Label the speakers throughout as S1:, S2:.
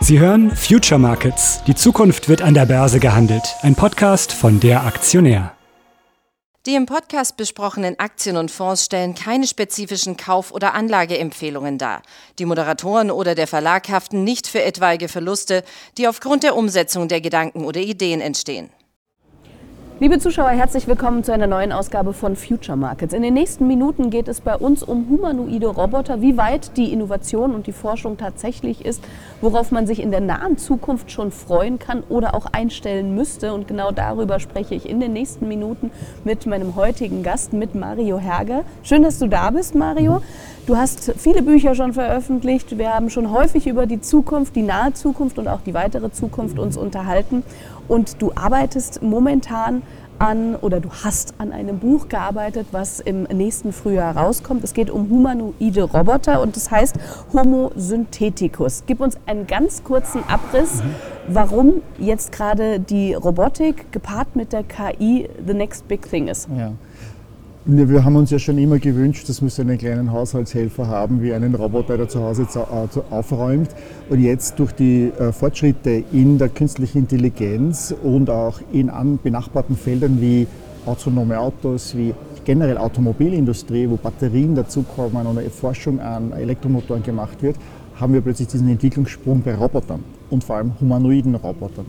S1: Sie hören Future Markets. Die Zukunft wird an der Börse gehandelt. Ein Podcast von der Aktionär.
S2: Die im Podcast besprochenen Aktien und Fonds stellen keine spezifischen Kauf- oder Anlageempfehlungen dar. Die Moderatoren oder der Verlag haften nicht für etwaige Verluste, die aufgrund der Umsetzung der Gedanken oder Ideen entstehen.
S3: Liebe Zuschauer, herzlich willkommen zu einer neuen Ausgabe von Future Markets. In den nächsten Minuten geht es bei uns um humanoide Roboter, wie weit die Innovation und die Forschung tatsächlich ist, worauf man sich in der nahen Zukunft schon freuen kann oder auch einstellen müsste. Und genau darüber spreche ich in den nächsten Minuten mit meinem heutigen Gast, mit Mario Herger. Schön, dass du da bist, Mario. Du hast viele Bücher schon veröffentlicht. Wir haben schon häufig über die Zukunft, die nahe Zukunft und auch die weitere Zukunft uns unterhalten. Und du arbeitest momentan du hast an einem Buch gearbeitet, was im nächsten Frühjahr rauskommt. Es geht um humanoide Roboter und das heißt Homo Syntheticus. Gib uns einen ganz kurzen Abriss, warum jetzt gerade die Robotik gepaart mit der KI the next big thing ist.
S4: Ja. Wir haben uns ja schon immer gewünscht, dass wir so einen kleinen Haushaltshelfer haben, wie einen Roboter, der zu Hause aufräumt. Und jetzt durch die Fortschritte in der künstlichen Intelligenz und auch in benachbarten Feldern wie autonome Autos, wie generell Automobilindustrie, wo Batterien dazukommen oder Forschung an Elektromotoren gemacht wird, haben wir plötzlich diesen Entwicklungssprung bei Robotern und vor allem humanoiden Robotern.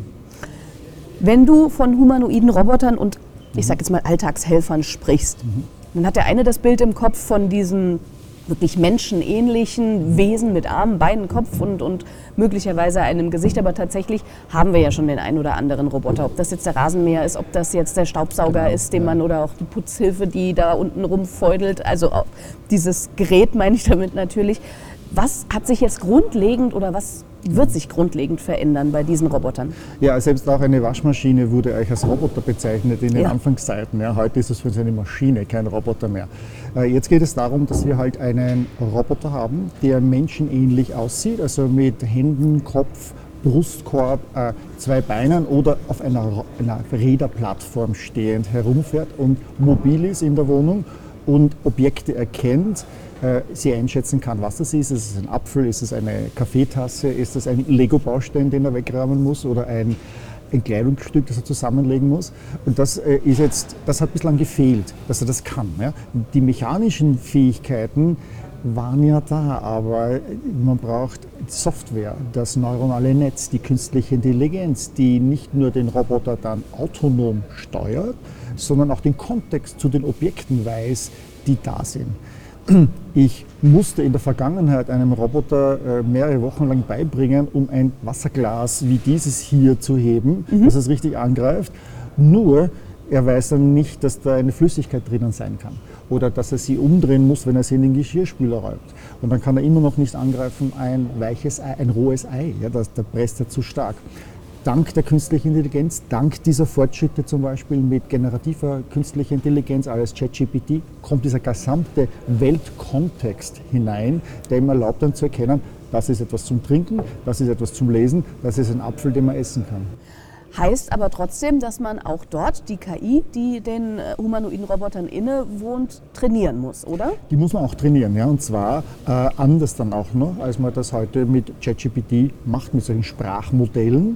S3: Wenn du von humanoiden Robotern und ich sage jetzt mal Alltagshelfern sprichst, dann hat der eine das Bild im Kopf von diesen wirklich menschenähnlichen Wesen mit Armen, Beinen, Kopf und möglicherweise einem Gesicht. Aber tatsächlich haben wir ja schon den einen oder anderen Roboter. Ob das jetzt der Rasenmäher ist, ob das jetzt der Staubsauger ist, den man oder auch die Putzhilfe, die da unten rumfeudelt. Also dieses Gerät meine ich damit natürlich. Was hat sich jetzt grundlegend oder was wird sich grundlegend verändern bei diesen Robotern? Ja,
S4: selbst auch eine Waschmaschine wurde eigentlich als Roboter bezeichnet in den Anfangszeiten. Ja, heute ist es für uns eine Maschine, kein Roboter mehr. Jetzt geht es darum, dass wir halt einen Roboter haben, der menschenähnlich aussieht, also mit Händen, Kopf, Brustkorb, 2 Beinen oder auf einer Räderplattform stehend herumfährt und mobil ist in der Wohnung und Objekte erkennt, sie einschätzen kann, was das ist. Ist es ein Apfel, ist es eine Kaffeetasse, ist es ein Lego-Baustein, den er wegräumen muss oder ein Kleidungsstück, das er zusammenlegen muss. Und das hat bislang gefehlt, dass er das kann. Ja. Die mechanischen Fähigkeiten waren ja da, aber man braucht Software, das neuronale Netz, die künstliche Intelligenz, die nicht nur den Roboter dann autonom steuert, sondern auch den Kontext zu den Objekten weiß, die da sind. Ich musste in der Vergangenheit einem Roboter mehrere Wochen lang beibringen, um ein Wasserglas wie dieses hier zu heben, dass es richtig angreift. Nur, er weiß dann nicht, dass da eine Flüssigkeit drinnen sein kann. Oder dass er sie umdrehen muss, wenn er sie in den Geschirrspüler räumt. Und dann kann er immer noch nicht angreifen, ein weiches Ei, ein rohes Ei. Ja, da presst er zu stark. Dank der künstlichen Intelligenz, dank dieser Fortschritte zum Beispiel mit generativer künstlicher Intelligenz, als ChatGPT, kommt dieser gesamte Weltkontext hinein, der ihm erlaubt dann zu erkennen, das ist etwas zum Trinken, das ist etwas zum Lesen, das ist ein Apfel, den man essen kann.
S3: Heißt aber trotzdem, dass man auch dort die KI, die den humanoiden Robotern innewohnt, trainieren muss, oder?
S4: Die muss man auch trainieren, ja, und zwar anders dann auch noch, als man das heute mit ChatGPT macht, mit solchen Sprachmodellen,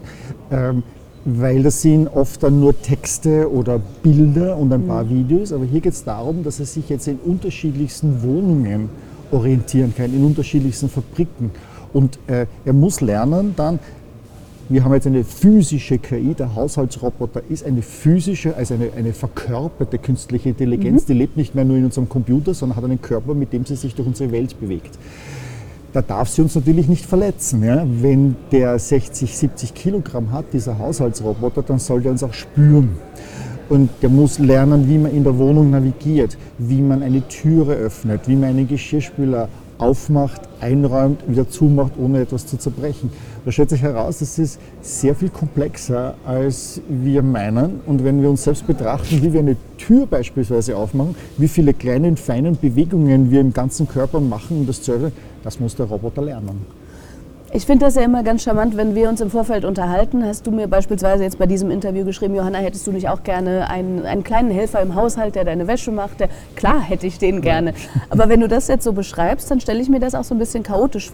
S4: weil das sind oft dann nur Texte oder Bilder und ein paar Videos, aber hier geht es darum, dass er sich jetzt in unterschiedlichsten Wohnungen orientieren kann, in unterschiedlichsten Fabriken und er muss lernen dann. Wir haben jetzt eine physische KI, der Haushaltsroboter ist eine physische, also eine verkörperte künstliche Intelligenz, die lebt nicht mehr nur in unserem Computer, sondern hat einen Körper, mit dem sie sich durch unsere Welt bewegt. Da darf sie uns natürlich nicht verletzen. Ja? Wenn der 60, 70 Kilogramm hat, dieser Haushaltsroboter, dann soll der uns auch spüren. Und der muss lernen, wie man in der Wohnung navigiert, wie man eine Türe öffnet, wie man einen Geschirrspüler aufmacht, einräumt, wieder zumacht, ohne etwas zu zerbrechen. Da stellt sich heraus, das ist sehr viel komplexer, als wir meinen. Und wenn wir uns selbst betrachten, wie wir eine Tür beispielsweise aufmachen, wie viele kleine, feine Bewegungen wir im ganzen Körper machen, um das zu öffnen, das muss der Roboter lernen.
S3: Ich finde das ja immer ganz charmant, wenn wir uns im Vorfeld unterhalten. Hast du mir beispielsweise jetzt bei diesem Interview geschrieben, Johanna, hättest du nicht auch gerne einen kleinen Helfer im Haushalt, der deine Wäsche macht? Klar hätte ich den gerne. Aber wenn du das jetzt so beschreibst, dann stelle ich mir das auch so ein bisschen chaotisch vor.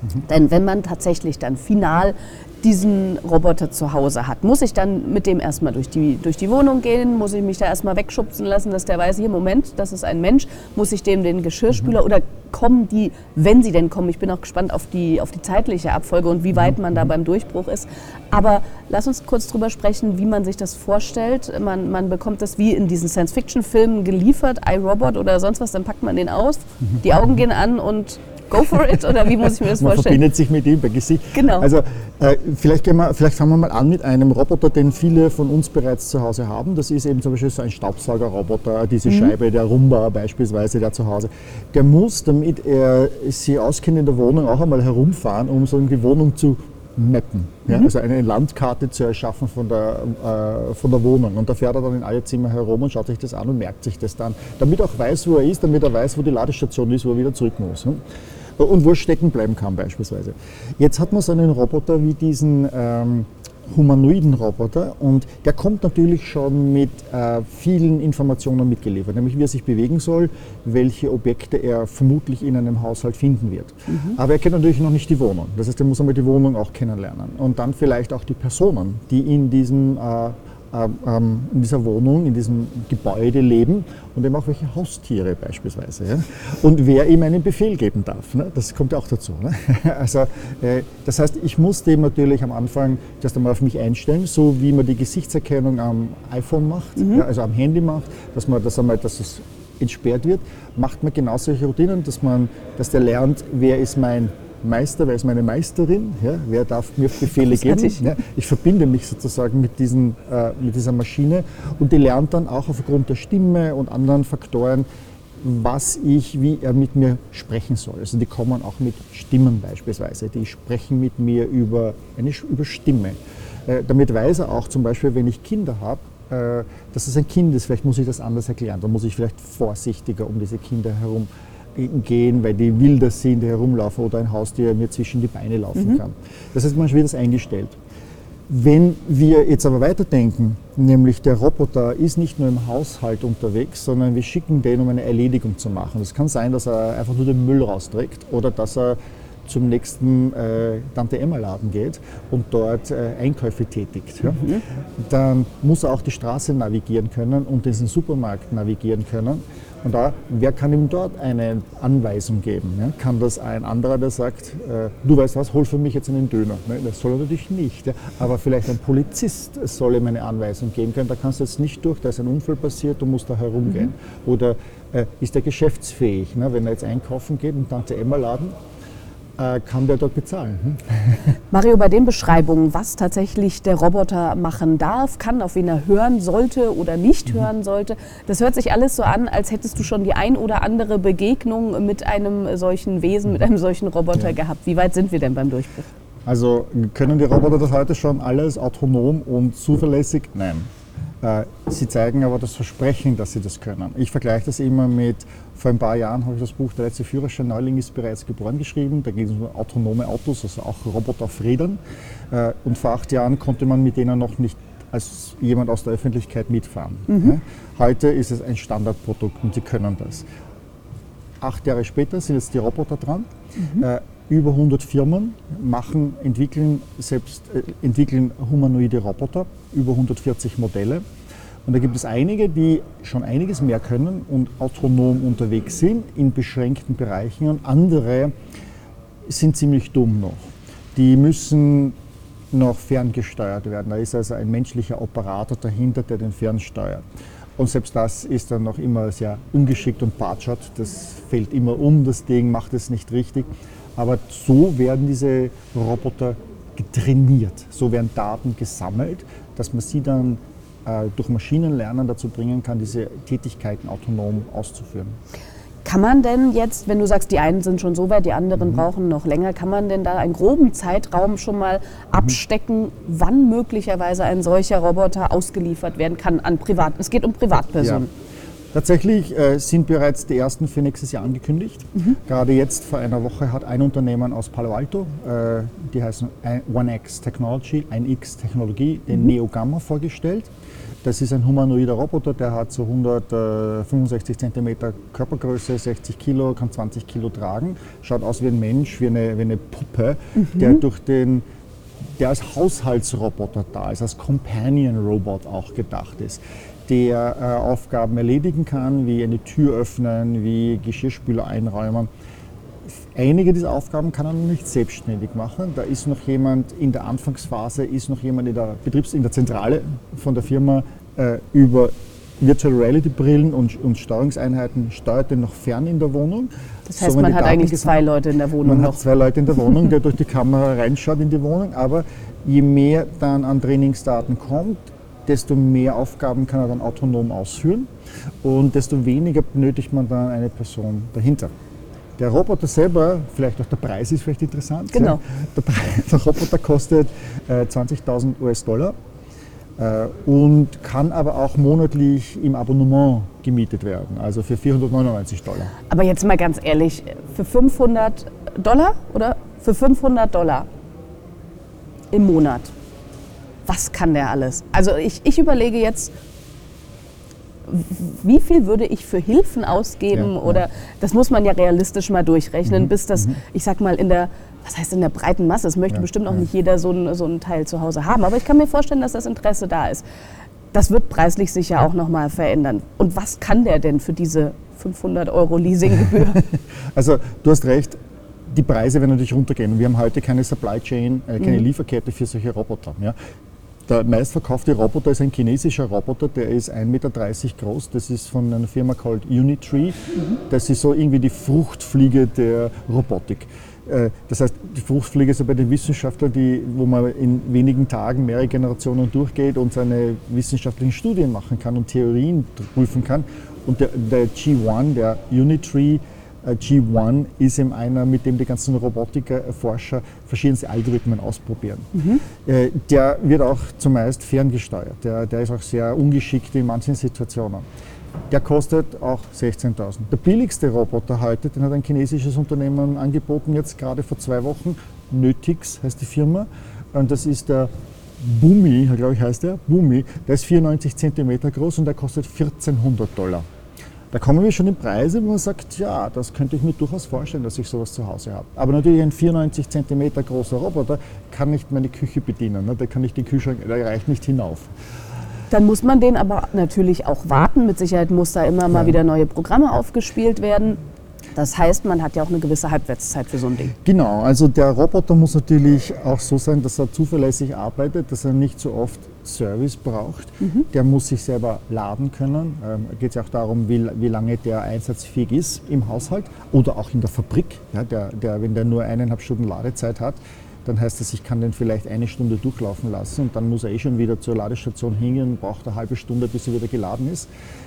S3: Denn wenn man tatsächlich dann final diesen Roboter zu Hause hat, muss ich dann mit dem erstmal durch die Wohnung gehen, muss ich mich da erstmal wegschubsen lassen, dass der weiß, hier, Moment, das ist ein Mensch, muss ich dem den Geschirrspüler oder kommen die, wenn sie denn kommen, ich bin auch gespannt auf die zeitliche Abfolge und wie weit man da beim Durchbruch ist, aber lass uns kurz drüber sprechen, wie man sich das vorstellt. Man bekommt das wie in diesen Science-Fiction-Filmen geliefert, iRobot oder sonst was, dann packt man den aus, die Augen gehen an und go for it, oder wie muss ich mir das vorstellen?
S4: Man verbindet sich mit ihm bei Gesicht.
S3: Genau.
S4: Also vielleicht fangen wir mal an mit einem Roboter, den viele von uns bereits zu Hause haben. Das ist eben zum Beispiel so ein Staubsaugerroboter, diese Scheibe, der Roomba beispielsweise, der zu Hause. Der muss, damit er sich auskennt in der Wohnung, auch einmal herumfahren, um so die Wohnung zu mappen. Ja? Also eine Landkarte zu erschaffen von der Wohnung. Und da fährt er dann in alle Zimmer herum und schaut sich das an und merkt sich das dann. Damit er auch weiß, wo er ist, damit er weiß, wo die Ladestation ist, wo er wieder zurück muss. Ne? Und wo er stecken bleiben kann beispielsweise. Jetzt hat man so einen Roboter wie diesen humanoiden Roboter und der kommt natürlich schon mit vielen Informationen mitgeliefert, nämlich wie er sich bewegen soll, welche Objekte er vermutlich in einem Haushalt finden wird. Aber er kennt natürlich noch nicht die Wohnung, das heißt, er muss einmal die Wohnung auch kennenlernen und dann vielleicht auch die Personen, die in dieser Wohnung, in diesem Gebäude leben und eben auch welche Haustiere beispielsweise. Ja? Und wer ihm einen Befehl geben darf, ne? Das kommt ja auch dazu. Ne? Also, das heißt, ich muss dem natürlich am Anfang erst einmal auf mich einstellen, so wie man die Gesichtserkennung am iPhone macht, ja, also am Handy macht, dass es entsperrt wird, macht man genau solche Routinen, dass der lernt, wer ist mein Meister, wer ist meine Meisterin, ja, wer darf mir Befehle geben. Ja, ich verbinde mich sozusagen mit dieser Maschine und die lernt dann auch aufgrund der Stimme und anderen Faktoren, wie er mit mir sprechen soll. Also die kommen auch mit Stimmen beispielsweise, die sprechen mit mir über Stimme. Damit weiß er auch zum Beispiel, wenn ich Kinder habe, dass es ein Kind ist, vielleicht muss ich das anders erklären, dann muss ich vielleicht vorsichtiger um diese Kinder herum gehen, weil die wilder sind, die herumlaufen oder ein Haustier mir zwischen die Beine laufen kann. Das heißt, man wird das eingestellt. Wenn wir jetzt aber weiterdenken, nämlich der Roboter ist nicht nur im Haushalt unterwegs, sondern wir schicken den, um eine Erledigung zu machen. Das kann sein, dass er einfach nur den Müll rausträgt oder dass er zum nächsten Tante-Emma-Laden geht und dort Einkäufe tätigt. Ja? Dann muss er auch die Straße navigieren können und diesen Supermarkt navigieren können. Und wer kann ihm dort eine Anweisung geben? Ja? Kann das ein anderer, der sagt, du weißt was, hol für mich jetzt einen Döner? Ne? Das soll er natürlich nicht. Ja? Aber vielleicht ein Polizist soll ihm eine Anweisung geben können. Da kannst du jetzt nicht durch, da ist ein Unfall passiert, du musst da herumgehen. Oder ist er geschäftsfähig? Ne? Wenn er jetzt einkaufen geht im Tante-Emma-Laden, kann der dort bezahlen.
S3: Mario, bei den Beschreibungen, was tatsächlich der Roboter machen darf, kann, auf wen er hören sollte oder nicht hören sollte, das hört sich alles so an, als hättest du schon die ein oder andere Begegnung mit einem solchen Wesen, mit einem solchen Roboter gehabt. Wie weit sind wir denn beim Durchbruch?
S4: Also können die Roboter das heute schon alles autonom und zuverlässig? Nein. Sie zeigen aber das Versprechen, dass sie das können. Ich vergleiche das immer mit, vor ein paar Jahren habe ich das Buch Der letzte Führerschein, Neuling ist bereits geboren geschrieben. Da geht es um autonome Autos, also auch Roboter auf Rädern. Und vor 8 Jahren konnte man mit denen noch nicht als jemand aus der Öffentlichkeit mitfahren. Heute ist es ein Standardprodukt und sie können das. 8 Jahre später sind jetzt die Roboter dran. Über 100 Firmen entwickeln humanoide Roboter, über 140 Modelle. Und da gibt es einige, die schon einiges mehr können und autonom unterwegs sind in beschränkten Bereichen und andere sind ziemlich dumm noch. Die müssen noch ferngesteuert werden. Da ist also ein menschlicher Operator dahinter, der den fernsteuert. Und selbst das ist dann noch immer sehr ungeschickt und patschert. Das fällt immer um, das Ding macht es nicht richtig. Aber so werden diese Roboter getrainiert, so werden Daten gesammelt, dass man sie dann durch Maschinenlernen dazu bringen kann, diese Tätigkeiten autonom auszuführen.
S3: Kann man denn jetzt, wenn du sagst, die einen sind schon so weit, die anderen brauchen noch länger, kann man denn da einen groben Zeitraum schon mal abstecken, wann möglicherweise ein solcher Roboter ausgeliefert werden kann an es geht um Privatpersonen?
S4: Tatsächlich sind bereits die ersten für nächstes Jahr angekündigt. Gerade jetzt vor einer Woche hat ein Unternehmen aus Palo Alto, die heißen 1X Technologie, den Neo Gamma vorgestellt. Das ist ein humanoider Roboter, der hat so 165 cm Körpergröße, 60 Kilo, kann 20 Kilo tragen, schaut aus wie ein Mensch, wie eine Puppe, der als Haushaltsroboter da ist, als Companion Robot auch gedacht ist, der Aufgaben erledigen kann, wie eine Tür öffnen, wie Geschirrspüler einräumen. Einige dieser Aufgaben kann er noch nicht selbstständig machen. Da ist noch jemand in der Anfangsphase, ist noch jemand in der Zentrale von der Firma über Virtual Reality Brillen und Steuerungseinheiten steuert den noch fern in der Wohnung.
S3: Das heißt, man hat eigentlich zwei Leute in der Wohnung.
S4: Man hat zwei Leute in der Wohnung, der durch die Kamera reinschaut in die Wohnung. Aber je mehr dann an Trainingsdaten kommt, desto mehr Aufgaben kann er dann autonom ausführen und desto weniger benötigt man dann eine Person dahinter. Der Roboter selber, vielleicht auch der Preis ist vielleicht interessant.
S3: Genau.
S4: Der Roboter kostet 20.000 US-Dollar und kann aber auch monatlich im Abonnement gemietet werden, also für 499 Dollar.
S3: Aber jetzt mal ganz ehrlich, für 500 Dollar oder für 500 Dollar im Monat, was kann der alles? Also ich überlege jetzt, wie viel würde ich für Hilfen ausgeben oder das muss man ja realistisch mal durchrechnen, bis das, ich sag mal, in der breiten Masse, das möchte bestimmt auch nicht jeder so ein Teil zu Hause haben, aber ich kann mir vorstellen, dass das Interesse da ist. Das wird preislich sicher auch nochmal verändern. Und was kann der denn für diese 500 € Leasinggebühr?
S4: Also du hast recht, die Preise werden natürlich runtergehen. Wir haben heute keine Supply Chain, keine Lieferkette für solche Roboter. Ja. Der meistverkaufte Roboter ist ein chinesischer Roboter, der ist 1,30 Meter groß. Das ist von einer Firma called Unitree. Das ist so irgendwie die Fruchtfliege der Robotik. Das heißt, die Fruchtfliege ist ja bei den Wissenschaftlern, wo man in wenigen Tagen mehrere Generationen durchgeht und seine wissenschaftlichen Studien machen kann und Theorien prüfen kann. Und der G1, der Unitree G1 ist eben einer, mit dem die ganzen Robotikforscher verschiedenste Algorithmen ausprobieren. Der wird auch zumeist ferngesteuert. Der ist auch sehr ungeschickt in manchen Situationen. Der kostet auch 16.000. Der billigste Roboter heute, den hat ein chinesisches Unternehmen angeboten, jetzt gerade vor 2 Wochen. Nötix heißt die Firma. Und das ist der Bumi, glaube ich heißt der. Bumi. Der ist 94 cm groß und der kostet 1.400 Dollar. Da kommen wir schon in Preise, wo man sagt, ja, das könnte ich mir durchaus vorstellen, dass ich sowas zu Hause habe. Aber natürlich ein 94 cm großer Roboter kann nicht meine Küche bedienen. Der kann nicht den Kühlschrank, der reicht nicht hinauf.
S3: Dann muss man den aber natürlich auch warten. Mit Sicherheit muss da immer mal wieder neue Programme aufgespielt werden. Das heißt, man hat ja auch eine gewisse Halbwertszeit für so ein Ding.
S4: Genau, also der Roboter muss natürlich auch so sein, dass er zuverlässig arbeitet, dass er nicht so oft Service braucht. Der muss sich selber laden können. Da geht es ja auch darum, wie lange der einsatzfähig ist im Haushalt oder auch in der Fabrik. Ja, wenn der nur 1,5 Stunden Ladezeit hat, dann heißt das, ich kann den vielleicht 1 Stunde durchlaufen lassen und dann muss er schon wieder zur Ladestation hingehen und braucht eine halbe Stunde, bis er wieder geladen ist.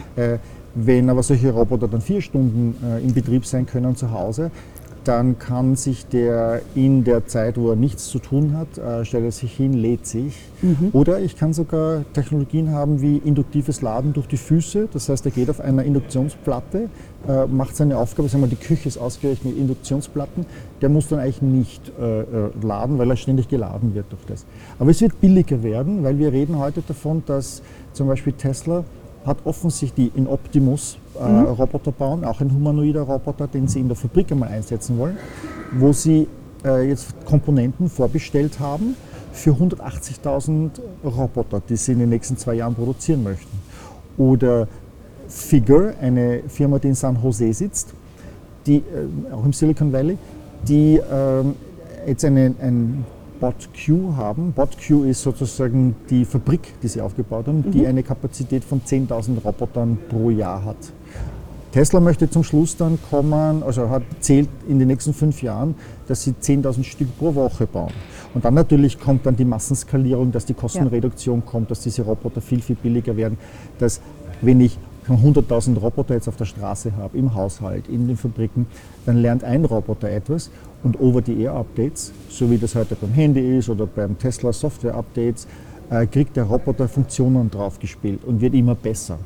S4: Wenn aber solche Roboter dann 4 Stunden in Betrieb sein können zu Hause, dann kann sich der in der Zeit, wo er nichts zu tun hat, stellt er sich hin, lädt sich. Oder ich kann sogar Technologien haben wie induktives Laden durch die Füße. Das heißt, er geht auf einer Induktionsplatte, macht seine Aufgabe, sagen wir, die Küche ist ausgerechnet mit Induktionsplatten. Der muss dann eigentlich nicht laden, weil er ständig geladen wird durch das. Aber es wird billiger werden, weil wir reden heute davon, dass zum Beispiel Tesla hat offensichtlich in Optimus Roboter bauen, auch ein humanoider Roboter, den sie in der Fabrik einmal einsetzen wollen, wo sie jetzt Komponenten vorbestellt haben für 180.000 Roboter, die sie in den nächsten 2 Jahren produzieren möchten. Oder Figure, eine Firma, die in San Jose sitzt, die, auch im Silicon Valley, die jetzt ein BotQ haben. BotQ ist sozusagen die Fabrik, die sie aufgebaut haben, die eine Kapazität von 10.000 Robotern pro Jahr hat. Tesla möchte zum Schluss dann kommen, also zählt in den nächsten 5 Jahren, dass sie 10.000 Stück pro Woche bauen. Und dann natürlich kommt dann die Massenskalierung, dass die Kostenreduktion kommt, dass diese Roboter viel, viel billiger werden, dass wenn ich 100.000 Roboter jetzt auf der Straße habe, im Haushalt, in den Fabriken, dann lernt ein Roboter etwas und Over-the-Air-Updates, so wie das heute beim Handy ist oder beim Tesla Software-Updates, kriegt der Roboter Funktionen draufgespielt und wird immer besser.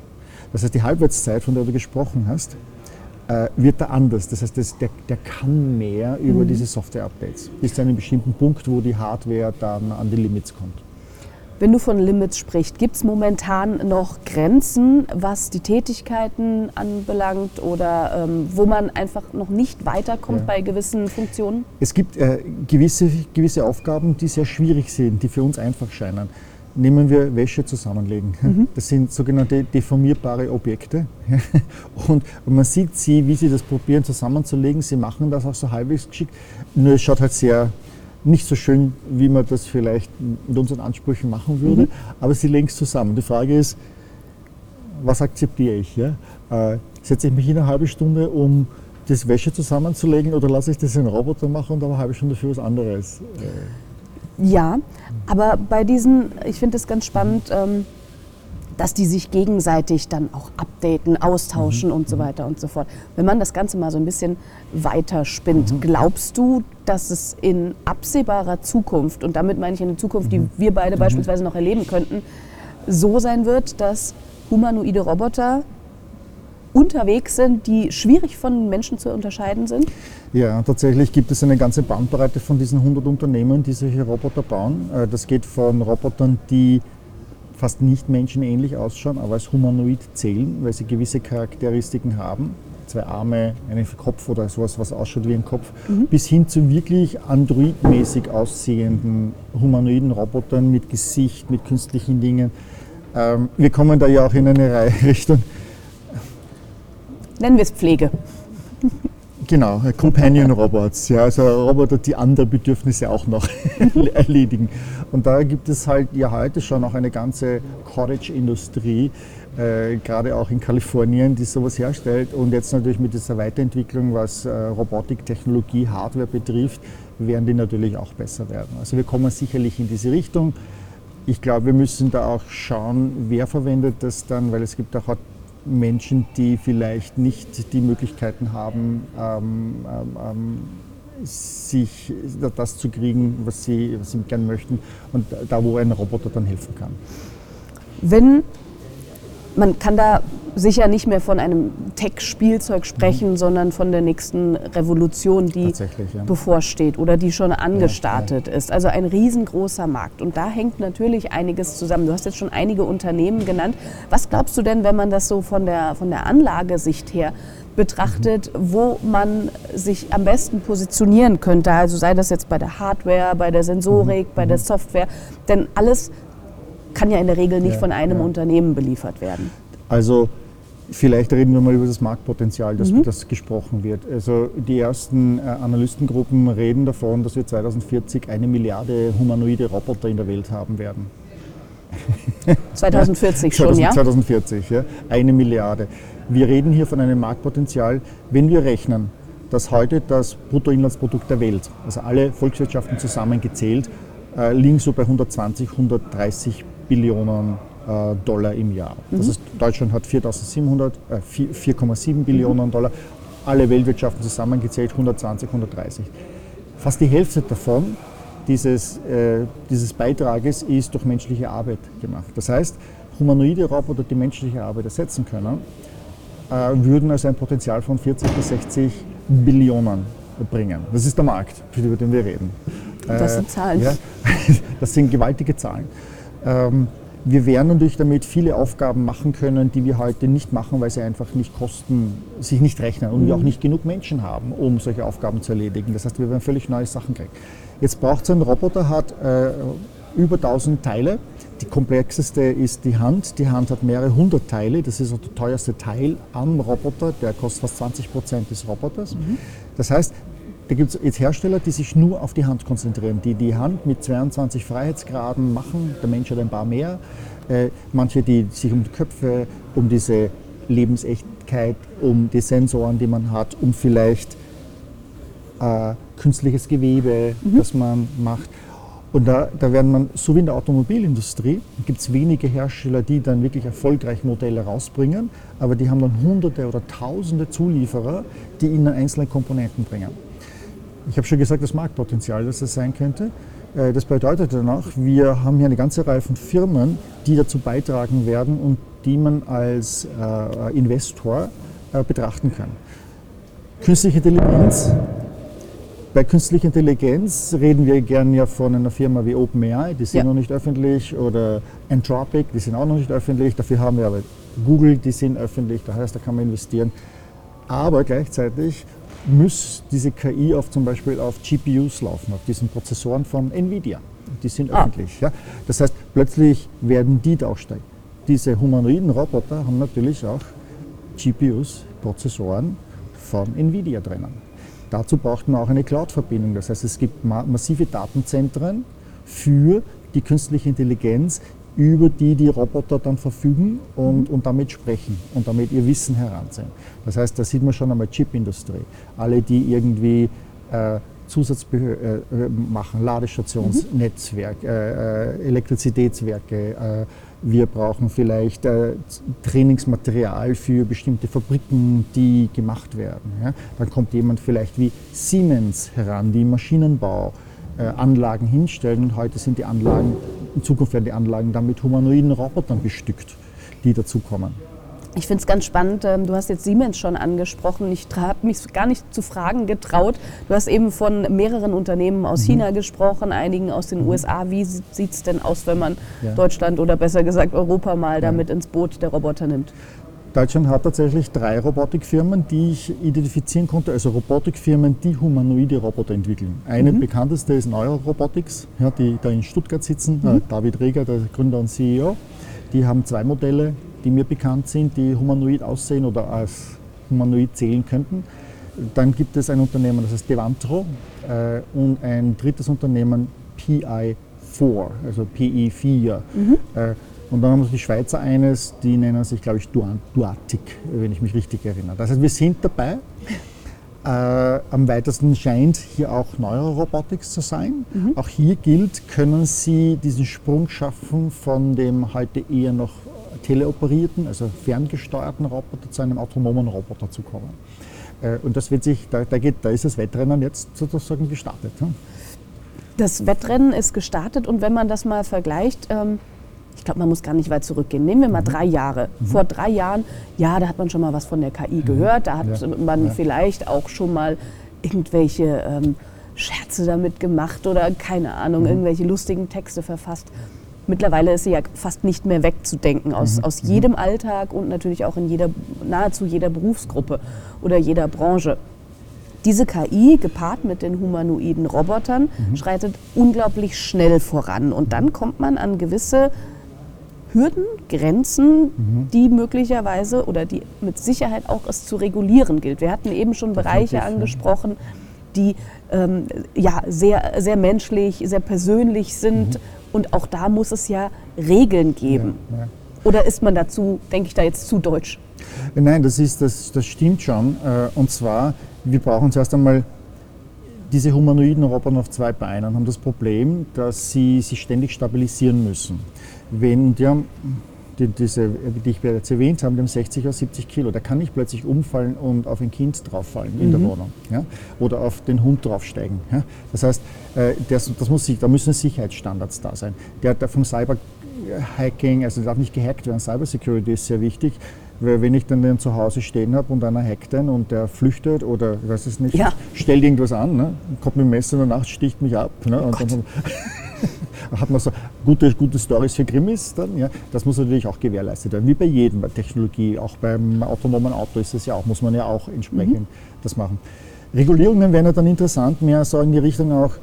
S4: Das heißt, die Halbwertszeit, von der du gesprochen hast, wird da anders. Das heißt, der kann mehr über diese Software-Updates bis zu einem bestimmten Punkt, wo die Hardware dann an die Limits kommt.
S3: Wenn du von Limits sprichst, gibt es momentan noch Grenzen, was die Tätigkeiten anbelangt oder wo man einfach noch nicht weiterkommt bei gewissen Funktionen? Es gibt
S4: gewisse Aufgaben, die sehr schwierig sind, die für uns einfach scheinen. Nehmen wir Wäsche zusammenlegen. Das sind sogenannte deformierbare Objekte. Und man sieht sie, wie sie das probieren zusammenzulegen. Sie machen das auch so halbwegs geschickt. Nur es schaut halt nicht so schön, wie man das vielleicht mit unseren Ansprüchen machen würde. Aber sie legen es zusammen. Die Frage ist, was akzeptiere ich? Ja? Setze ich mich in eine halbe Stunde, um das Wäsche zusammenzulegen, oder lasse ich das in einen Roboter machen und eine halbe Stunde für was anderes?
S3: Ja, aber bei diesen, ich finde es ganz spannend, dass die sich gegenseitig dann auch updaten, austauschen und so weiter und so fort. Wenn man das Ganze mal so ein bisschen weiter spinnt, glaubst du, dass es in absehbarer Zukunft, und damit meine ich eine Zukunft, die wir beide beispielsweise noch erleben könnten, so sein wird, dass humanoide Roboter unterwegs sind, die schwierig von Menschen zu unterscheiden sind?
S4: Ja, tatsächlich gibt es eine ganze Bandbreite von diesen 100 Unternehmen, die solche Roboter bauen. Das geht von Robotern, die fast nicht menschenähnlich ausschauen, aber als humanoid zählen, weil sie gewisse Charakteristiken haben. 2 Arme, einen Kopf oder sowas, was ausschaut wie ein Kopf, bis hin zu wirklich androidmäßig aussehenden humanoiden Robotern mit Gesicht, mit künstlichen Dingen. Wir kommen da ja auch in eine Reihe Richtung.
S3: Nennen wir es Pflege.
S4: Genau, Companion Robots, ja, also Roboter, die andere Bedürfnisse auch noch erledigen. Und da gibt es halt ja heute schon auch eine ganze Cottage-Industrie, gerade auch in Kalifornien, die sowas herstellt. Und jetzt natürlich mit dieser Weiterentwicklung, was Robotik, Technologie, Hardware betrifft, werden die natürlich auch besser werden. Also wir kommen sicherlich in diese Richtung. Ich glaube, wir müssen da auch schauen, wer verwendet das dann, weil es gibt auch Menschen, die vielleicht nicht die Möglichkeiten haben, sich das zu kriegen, was sie gerne möchten, und da, wo ein Roboter dann helfen kann.
S3: Man kann da sicher nicht mehr von einem Tech-Spielzeug sprechen, sondern von der nächsten Revolution, die bevorsteht oder die schon angestartet ist. Also ein riesengroßer Markt. Und da hängt natürlich einiges zusammen. Du hast jetzt schon einige Unternehmen genannt. Was glaubst du denn, wenn man das so von der Anlagesicht her betrachtet, wo man sich am besten positionieren könnte? Also sei das jetzt bei der Hardware, bei der Sensorik, bei der Software. Denn alles kann ja in der Regel nicht von einem Unternehmen beliefert werden.
S4: Also vielleicht reden wir mal über das Marktpotenzial, das gesprochen wird. Also die ersten Analystengruppen reden davon, dass wir 2040 1 Milliarde humanoide Roboter in der Welt haben werden.
S3: 2040 schon, ja?
S4: 2040, ja. 1 Milliarde. Wir reden hier von einem Marktpotenzial, wenn wir rechnen, dass heute das Bruttoinlandsprodukt der Welt, also alle Volkswirtschaften zusammengezählt, liegen so bei 120, 130 Billionen Dollar im Jahr. Das heißt, Deutschland hat 4,7 Billionen Dollar, alle Weltwirtschaften zusammengezählt 120, 130. Fast die Hälfte davon, dieses Beitrages, ist durch menschliche Arbeit gemacht. Das heißt, humanoide Roboter, die menschliche Arbeit ersetzen können, würden also ein Potenzial von 40 bis 60 Billionen bringen. Das ist der Markt, über den wir reden.
S3: Das sind Zahlen.
S4: Ja, das sind gewaltige Zahlen. Wir werden natürlich damit viele Aufgaben machen können, die wir heute nicht machen, weil sie einfach sich nicht rechnen und wir auch nicht genug Menschen haben, um solche Aufgaben zu erledigen. Das heißt, wir werden völlig neue Sachen kriegen. Jetzt braucht es einen Roboter, hat über 1000 Teile. Die komplexeste ist die Hand. Die Hand hat mehrere 100 Teile. Das ist auch der teuerste Teil am Roboter. Der kostet fast 20% des Roboters. Das heißt, da gibt es jetzt Hersteller, die sich nur auf die Hand konzentrieren, die die Hand mit 22 Freiheitsgraden machen. Der Mensch hat ein paar mehr. Manche, die sich um die Köpfe, um diese Lebensechtheit, um die Sensoren, die man hat, um vielleicht künstliches Gewebe, das man macht. Und da werden man, so wie in der Automobilindustrie, gibt es wenige Hersteller, die dann wirklich erfolgreich Modelle rausbringen, aber die haben dann Hunderte oder Tausende Zulieferer, die ihnen einzelne Komponenten bringen. Ich habe schon gesagt, das Marktpotenzial, das sein könnte. Das bedeutet dann auch, wir haben hier eine ganze Reihe von Firmen, die dazu beitragen werden und die man als Investor betrachten kann. Künstliche Intelligenz. Bei künstlicher Intelligenz reden wir gerne ja von einer Firma wie OpenAI, die sind noch nicht öffentlich, oder Anthropic, die sind auch noch nicht öffentlich. Dafür haben wir aber Google, die sind öffentlich, das heißt, da kann man investieren. Aber gleichzeitig muss diese KI zum Beispiel auf GPUs laufen, auf diesen Prozessoren von Nvidia. Die sind öffentlich. Ja. Das heißt, plötzlich werden die da aufsteigen. Diese humanoiden Roboter haben natürlich auch GPUs, Prozessoren von Nvidia drinnen. Dazu braucht man auch eine Cloud-Verbindung. Das heißt, es gibt massive Datenzentren für die künstliche Intelligenz, über die Roboter dann verfügen und damit sprechen und damit ihr Wissen heranziehen. Das heißt, da sieht man schon einmal Chipindustrie. Alle, die irgendwie machen, Ladestationsnetzwerk, Elektrizitätswerke. Wir brauchen vielleicht Trainingsmaterial für bestimmte Fabriken, die gemacht werden. Ja? Dann kommt jemand vielleicht wie Siemens heran, die Maschinenbauanlagen hinstellen. Und heute sind die Anlagen, in Zukunft werden die Anlagen dann mit humanoiden Robotern bestückt, die dazukommen.
S3: Ich finde es ganz spannend, du hast jetzt Siemens schon angesprochen, ich habe mich gar nicht zu fragen getraut. Du hast eben von mehreren Unternehmen aus China gesprochen, einigen aus den USA. Wie sieht es denn aus, wenn man Deutschland oder besser gesagt Europa mal damit ins Boot der Roboter nimmt?
S4: Deutschland hat tatsächlich 3 Robotikfirmen, die ich identifizieren konnte, also Robotikfirmen, die humanoide Roboter entwickeln. Eine bekannteste ist Neurorobotics, die da in Stuttgart sitzen, David Reger, der Gründer und CEO. Die haben 2 Modelle, die mir bekannt sind, die humanoid aussehen oder als humanoid zählen könnten. Dann gibt es ein Unternehmen, das heißt Devantro, und ein drittes Unternehmen, PI4, also PI4. Und dann haben wir die Schweizer eines, die nennen sich, glaube ich, Duatic, wenn ich mich richtig erinnere. Das heißt, wir sind dabei. Am weitesten scheint hier auch Neurorobotics zu sein. Auch hier gilt, können Sie diesen Sprung schaffen von dem heute eher noch teleoperierten, also ferngesteuerten Roboter zu einem autonomen Roboter zu kommen. Und das wird sich, da ist das Wettrennen jetzt sozusagen gestartet.
S3: Das Wettrennen ist gestartet und wenn man das mal vergleicht, ich glaube, man muss gar nicht weit zurückgehen. Nehmen wir mal 3 Jahre. Vor 3 Jahren, da hat man schon mal was von der KI gehört. Da hat man vielleicht auch schon mal irgendwelche Scherze damit gemacht oder keine Ahnung, irgendwelche lustigen Texte verfasst. Mittlerweile ist sie ja fast nicht mehr wegzudenken aus jedem Alltag und natürlich auch in nahezu jeder Berufsgruppe oder jeder Branche. Diese KI, gepaart mit den humanoiden Robotern, schreitet unglaublich schnell voran. Und dann kommt man an gewisse Hürden, Grenzen, die möglicherweise oder die mit Sicherheit auch es zu regulieren gilt. Wir hatten eben schon Bereiche angesprochen, die sehr, sehr menschlich, sehr persönlich sind. Und auch da muss es ja Regeln geben. Oder ist man dazu, denke ich da jetzt zu deutsch?
S4: Nein, das stimmt schon. Und zwar, wir brauchen zuerst einmal diese humanoiden Roboter auf 2 Beinen, haben das Problem, dass sie sich ständig stabilisieren müssen. Die haben diese, die ich jetzt erwähnt habe, die haben 60 oder 70 Kilo. Der kann nicht plötzlich umfallen und auf ein Kind drauffallen in der Wohnung, oder auf den Hund draufsteigen. Ja? Das heißt, da müssen Sicherheitsstandards da sein. Der vom Cyber-Hacking, also darf nicht gehackt werden. Cybersecurity ist sehr wichtig. Weil wenn ich dann zu Hause stehen habe und einer hackt den und der flüchtet oder ich weiß es nicht, stellt irgendwas an, kommt mit dem Messer in der Nacht, sticht mich ab. Und dann hat man so gute Storys für Krimis dann, das muss natürlich auch gewährleistet werden, wie bei jedem, bei Technologie, auch beim autonomen Auto ist es ja auch, muss man ja auch entsprechend das machen. Regulierungen wären ja dann interessant, mehr so in die Richtung auch,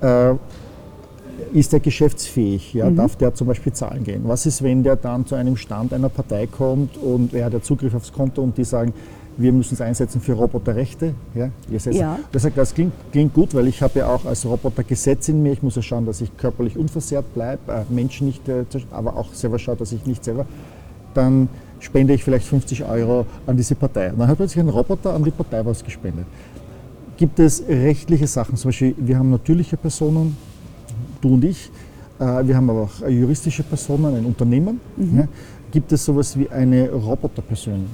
S4: ist der geschäftsfähig? Darf der zum Beispiel zahlen gehen? Was ist, wenn der dann zu einem Stand einer Partei kommt und er hat ja Zugriff aufs Konto und die sagen, wir müssen es einsetzen für Roboterrechte? Das klingt gut, weil ich habe ja auch als Roboter Gesetz in mir. Ich muss ja schauen, dass ich körperlich unversehrt bleibe, Menschen nicht, aber auch selber schaue, dass ich nicht selber. Dann spende ich vielleicht 50 € an diese Partei. Und dann hat plötzlich ein Roboter an die Partei was gespendet. Gibt es rechtliche Sachen? Zum Beispiel, wir haben natürliche Personen, du und ich. Wir haben aber auch juristische Personen, ein Unternehmen. Gibt es sowas wie eine Roboterperson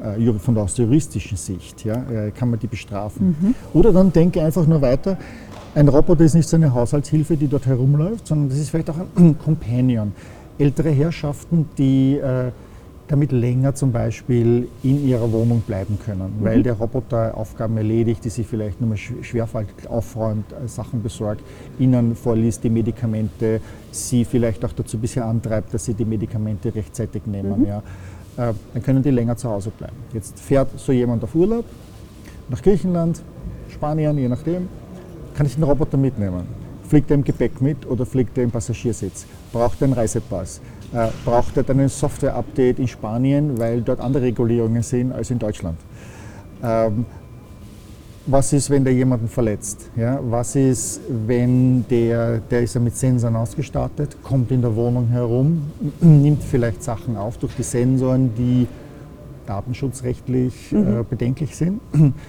S4: aus der juristischen Sicht? Kann man die bestrafen? Oder dann denke einfach nur weiter, Ein Roboter ist nicht so eine Haushaltshilfe, die dort herumläuft, sondern das ist vielleicht auch ein Companion. Ältere Herrschaften, die damit länger zum Beispiel in ihrer Wohnung bleiben können, weil der Roboter Aufgaben erledigt, die sie vielleicht nur mal schwerfällig aufräumt, Sachen besorgt, ihnen vorliest die Medikamente, sie vielleicht auch dazu ein bisschen antreibt, dass sie die Medikamente rechtzeitig nehmen. Ja. Dann können die länger zu Hause bleiben. Jetzt fährt so jemand auf Urlaub nach Griechenland, Spanien, je nachdem, kann ich den Roboter mitnehmen. Fliegt er im Gepäck mit oder fliegt er im Passagiersitz? Braucht er einen Reisepass? Braucht er dann ein Software-Update in Spanien, weil dort andere Regulierungen sind als in Deutschland? Was ist, wenn der jemanden verletzt? Ja? Was ist, wenn der ist ja mit Sensoren ausgestattet, kommt in der Wohnung herum, nimmt vielleicht Sachen auf durch die Sensoren, die datenschutzrechtlich bedenklich sind?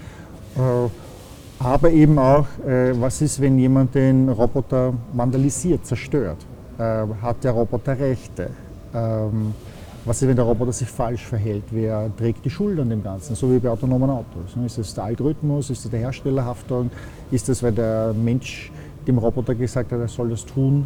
S4: Aber eben auch, was ist, wenn jemand den Roboter vandalisiert, zerstört? Hat der Roboter Rechte? Was ist, wenn der Roboter sich falsch verhält? Wer trägt die Schuld an dem Ganzen? So wie bei autonomen Autos. Ist das der Algorithmus? Ist das die Herstellerhaftung? Ist das, weil der Mensch dem Roboter gesagt hat, er soll das tun?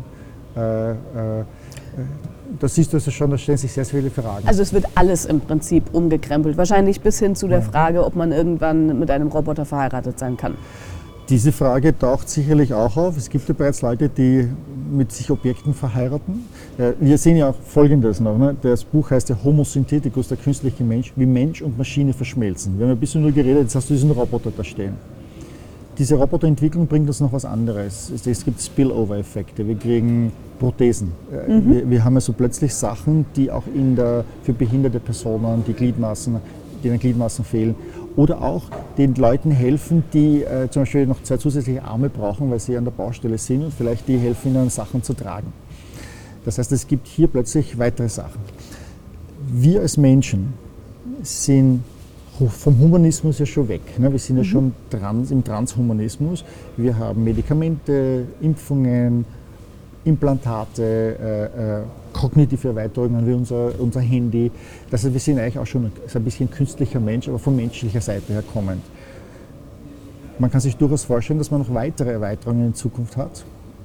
S4: Da siehst du also schon, da stellen sich sehr, sehr viele Fragen.
S3: Also es wird alles im Prinzip umgekrempelt. Wahrscheinlich bis hin zu der Frage, ob man irgendwann mit einem Roboter verheiratet sein kann.
S4: Diese Frage taucht sicherlich auch auf. Es gibt ja bereits Leute, die mit sich Objekten verheiraten. Wir sehen ja auch Folgendes noch. Ne? Das Buch heißt ja Homo Syntheticus, der künstliche Mensch, wie Mensch und Maschine verschmelzen. Wir haben ein bisschen nur geredet, jetzt hast du diesen Roboter da stehen. Diese Roboterentwicklung bringt uns noch was anderes. Es gibt Spillover-Effekte. Wir kriegen Prothesen. Wir haben ja so plötzlich Sachen, die auch für behinderte Personen, denen Gliedmaßen fehlen, oder auch den Leuten helfen, die zum Beispiel noch 2 zusätzliche Arme brauchen, weil sie an der Baustelle sind und vielleicht die helfen ihnen, Sachen zu tragen. Das heißt, es gibt hier plötzlich weitere Sachen. Wir als Menschen sind vom Humanismus ja schon weg. Ne? Wir sind ja schon im Transhumanismus. Wir haben Medikamente, Impfungen, Implantate, kognitive Erweiterungen wie unser Handy. Das heißt, wir sind eigentlich auch schon so ein bisschen künstlicher Mensch, aber von menschlicher Seite her kommend. Man kann sich durchaus vorstellen, dass man noch weitere Erweiterungen in Zukunft hat.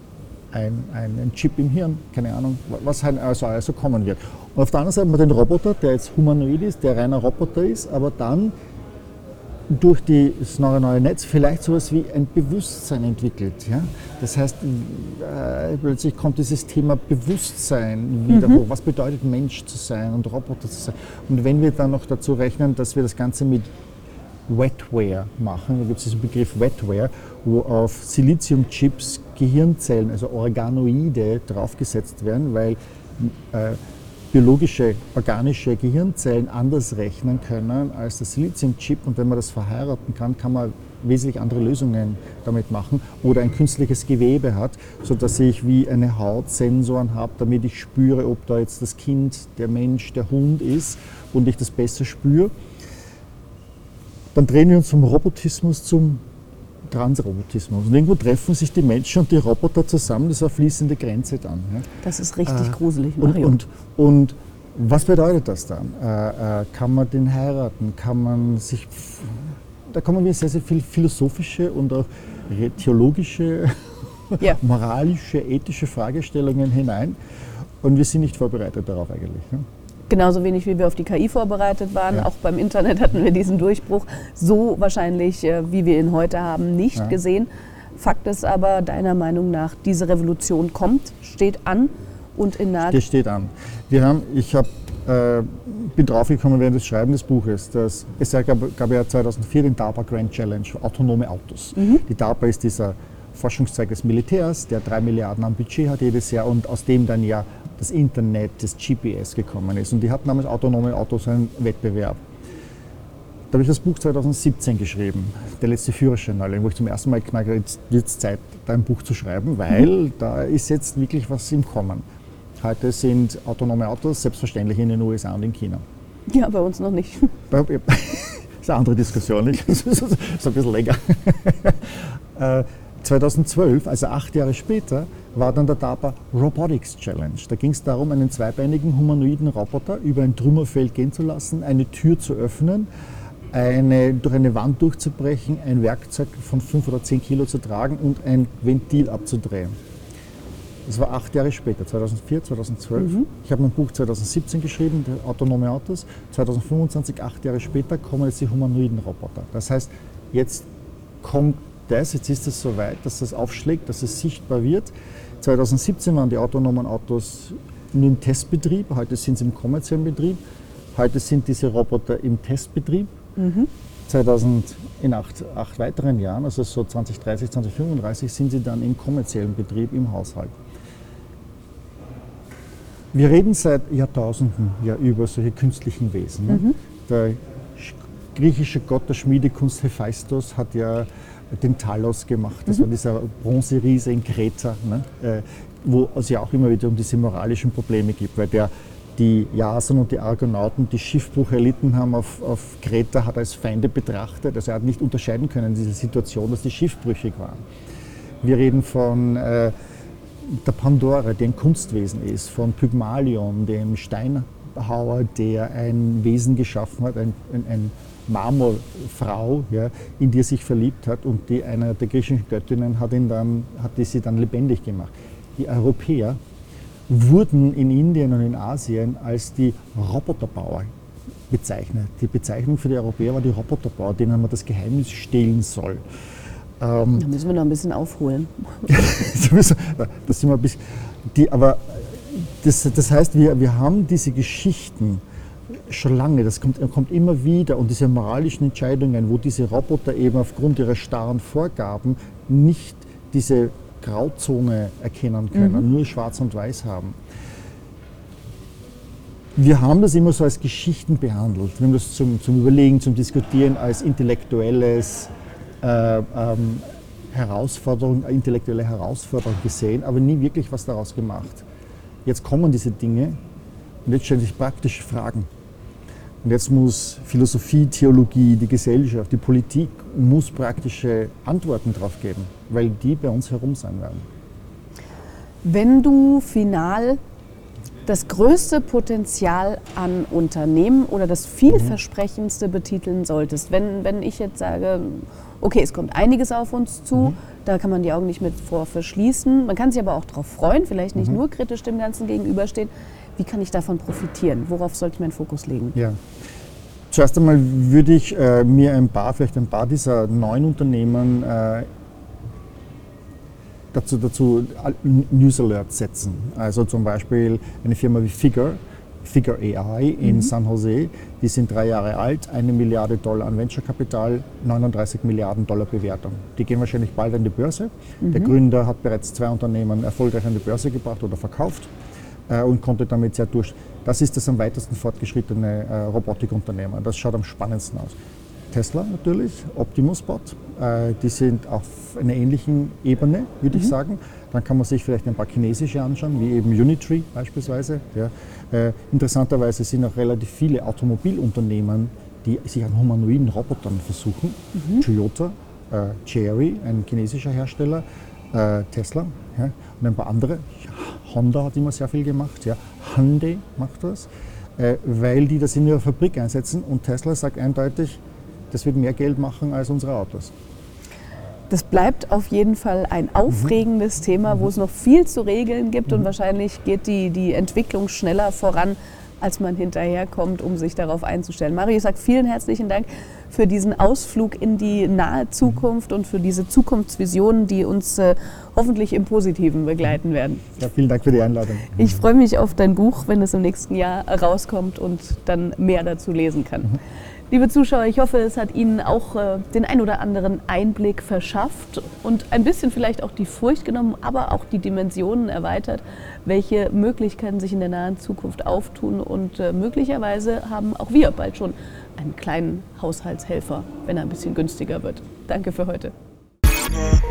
S4: Ein Chip im Hirn, keine Ahnung, was halt also kommen wird. Und auf der anderen Seite haben wir den Roboter, der jetzt humanoid ist, der reiner Roboter ist, aber dann durch das neue Netz vielleicht so etwas wie ein Bewusstsein entwickelt. Ja? Das heißt, plötzlich kommt dieses Thema Bewusstsein wieder hoch. Was bedeutet Mensch zu sein und Roboter zu sein? Und wenn wir dann noch dazu rechnen, dass wir das Ganze mit Wetware machen, da gibt es diesen Begriff Wetware, wo auf Siliziumchips Gehirnzellen, also Organoide, draufgesetzt werden, weil biologische, organische Gehirnzellen anders rechnen können als der Siliziumchip. Und wenn man das verheiraten kann, kann man wesentlich andere Lösungen damit machen. Oder ein künstliches Gewebe hat, sodass ich wie eine Haut Sensoren habe, damit ich spüre, ob da jetzt das Kind, der Mensch, der Hund ist und ich das besser spüre. Dann drehen wir uns vom Robotismus zum Transrobotismus. Und irgendwo treffen sich die Menschen und die Roboter zusammen, das ist eine fließende Grenze dann. Ja.
S3: Das ist richtig gruselig, Mario.
S4: Und was bedeutet das dann? Kann man den heiraten? Da kommen wir sehr, sehr viel philosophische und auch theologische, moralische, ethische Fragestellungen hinein. Und wir sind nicht vorbereitet darauf eigentlich. Ja.
S3: Genauso wenig wie wir auf die KI vorbereitet waren. Ja. Auch beim Internet hatten wir diesen Durchbruch so wahrscheinlich, wie wir ihn heute haben, nicht gesehen. Fakt ist aber, deiner Meinung nach, diese Revolution kommt, steht an und in naher...
S4: Das steht an. Ich bin draufgekommen während des Schreibens des Buches, dass es gab ja 2004 den DARPA Grand Challenge für autonome Autos. Die DARPA ist dieser Forschungszweig des Militärs, der 3 Milliarden an Budget hat jedes Jahr und aus dem dann ja das Internet, das GPS gekommen ist. Und die hatten damals autonome Autos einen Wettbewerb. Da habe ich das Buch 2017 geschrieben, der letzte Führerschein, wo ich zum ersten Mal gesagt habe, jetzt wird es Zeit, da ein Buch zu schreiben, weil da ist jetzt wirklich was im Kommen. Heute sind autonome Autos selbstverständlich in den USA und in China.
S3: Ja, bei uns noch nicht.
S4: Das ist eine andere Diskussion, nicht? Das ist ein bisschen länger. 2012, also 8 Jahre später, war dann der DARPA Robotics Challenge. Da ging es darum, einen zweibeinigen humanoiden Roboter über ein Trümmerfeld gehen zu lassen, eine Tür zu öffnen, durch eine Wand durchzubrechen, ein Werkzeug von 5 oder 10 Kilo zu tragen und ein Ventil abzudrehen. Das war 8 Jahre später, 2004, 2012. Ich habe mein Buch 2017 geschrieben, Autonome Autos. 2025, 8 Jahre später, kommen jetzt die humanoiden Roboter. Das heißt, jetzt ist es soweit, dass das aufschlägt, dass es sichtbar wird. 2017 waren die autonomen Autos nur im Testbetrieb, heute sind sie im kommerziellen Betrieb. Heute sind diese Roboter im Testbetrieb. In 8 weiteren Jahren, also so 2030, 2035, sind sie dann im kommerziellen Betrieb im Haushalt. Wir reden seit Jahrtausenden ja über solche künstlichen Wesen. Ne? Der griechische Gott der Schmiedekunst Hephaistos hat ja den Talos gemacht. Das war dieser Bronzeriese in Kreta, ne? Wo es ja auch immer wieder um diese moralischen Probleme gibt, weil die Jason und die Argonauten, die Schiffbruch erlitten haben auf Kreta, hat er als Feinde betrachtet. Also er hat nicht unterscheiden können in dieser Situation, dass die schiffbrüchig waren. Wir reden von der Pandora, die ein Kunstwesen ist, von Pygmalion, dem Steinhauer, der ein Wesen geschaffen hat, ein Marmorfrau, ja, in die er sich verliebt hat und die einer der griechischen Göttinnen hat sie dann lebendig gemacht. Die Europäer wurden in Indien und in Asien als die Roboterbauer bezeichnet. Die Bezeichnung für die Europäer war die Roboterbauer, denen man das Geheimnis stehlen soll.
S3: Da müssen wir noch ein bisschen aufholen.
S4: Das heißt, wir haben diese Geschichten schon lange, das kommt immer wieder, und diese moralischen Entscheidungen, wo diese Roboter eben aufgrund ihrer starren Vorgaben nicht diese Grauzone erkennen können, nur schwarz und weiß haben. Wir haben das immer so als Geschichten behandelt. Wir haben das zum Überlegen, zum Diskutieren als intellektuelle Herausforderung gesehen, aber nie wirklich was daraus gemacht. Jetzt kommen diese Dinge und jetzt stellen sich praktische Fragen. Und jetzt muss Philosophie, Theologie, die Gesellschaft, die Politik muss praktische Antworten darauf geben, weil die bei uns herum sein werden.
S3: Wenn du final das größte Potenzial an Unternehmen oder das vielversprechendste betiteln solltest, wenn ich jetzt sage, okay, es kommt einiges auf uns zu, da kann man die Augen nicht mit vor verschließen, man kann sich aber auch darauf freuen, vielleicht nicht nur kritisch dem Ganzen gegenüberstehen. Wie kann ich davon profitieren? Worauf sollte ich meinen Fokus legen?
S4: Ja. Zuerst einmal würde ich mir vielleicht ein paar dieser neuen Unternehmen dazu News Alerts setzen. Also zum Beispiel eine Firma wie Figure AI in San Jose, die sind 3 Jahre alt, $1 Milliarde an Venture-Kapital, 39 Milliarden Dollar Bewertung. Die gehen wahrscheinlich bald an die Börse. Der Gründer hat bereits 2 Unternehmen erfolgreich an die Börse gebracht oder verkauft und konnte damit sehr durch. Das ist das am weitesten fortgeschrittene Robotikunternehmen. Das schaut am spannendsten aus. Tesla natürlich, Optimus Bot, die sind auf einer ähnlichen Ebene, würde ich sagen. Dann kann man sich vielleicht ein paar chinesische anschauen, wie eben Unitree beispielsweise. Ja. Interessanterweise sind auch relativ viele Automobilunternehmen, die sich an humanoiden Robotern versuchen. Toyota, Chery, ein chinesischer Hersteller, Tesla, ja, und ein paar andere. Honda hat immer sehr viel gemacht, ja. Hyundai macht das, weil die das in ihrer Fabrik einsetzen, und Tesla sagt eindeutig, das wird mehr Geld machen als unsere Autos.
S3: Das bleibt auf jeden Fall ein aufregendes Thema, wo es noch viel zu regeln gibt, und wahrscheinlich geht die Entwicklung schneller voran, als man hinterherkommt, um sich darauf einzustellen. Mario, ich sage vielen herzlichen Dank für diesen Ausflug in die nahe Zukunft und für diese Zukunftsvisionen, die uns hoffentlich im Positiven begleiten werden.
S4: Ja, vielen Dank für die Einladung.
S3: Ich freue mich auf dein Buch, wenn es im nächsten Jahr rauskommt und dann mehr dazu lesen kann. Liebe Zuschauer, ich hoffe, es hat Ihnen auch den ein oder anderen Einblick verschafft und ein bisschen vielleicht auch die Furcht genommen, aber auch die Dimensionen erweitert, welche Möglichkeiten sich in der nahen Zukunft auftun, und möglicherweise haben auch wir bald schon einen kleinen Haushaltshelfer, wenn er ein bisschen günstiger wird. Danke für heute.